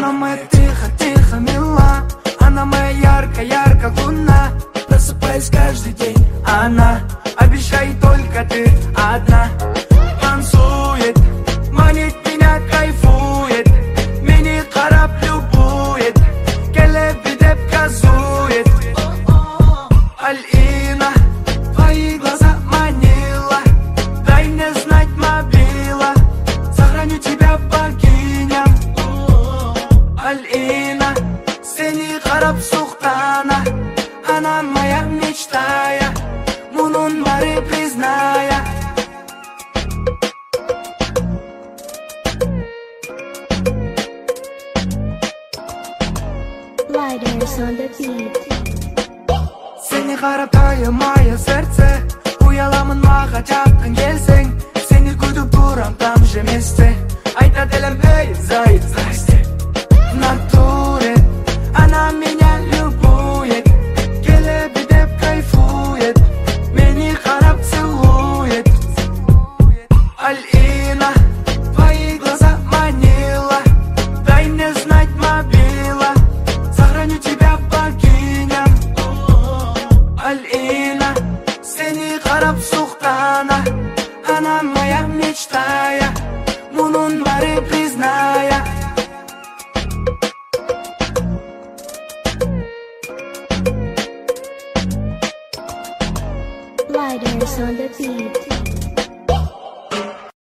Она моя тихо-тихо мила, она моя ярко-ярко луна. Просыпаюсь каждый день, она обещает только ты одна. Танцует, манит меня, кайфует, мені қарап любует, келеби деп газует. Альина, твои глаза манила, дай мне знать мобила, сохраню тебя богиням. Альина, сені қарап суқтана, она моя мечтая, мұның бары призная. Lighters on the beat. Сені қарап тайылмай сердце, ұяламын маға жақын келсең. Сені күтіп тұрам там же месте, айтады елім эй, зайд, здрасте. В натуре она меня любует, келеби деп кайфует, мені қарап целует. Альина, твои глаза манила, дай мне знать мобила, сохраню тебя богиням. Альина, сені қарап суқтана, она моя мечтая, мұның бары призная.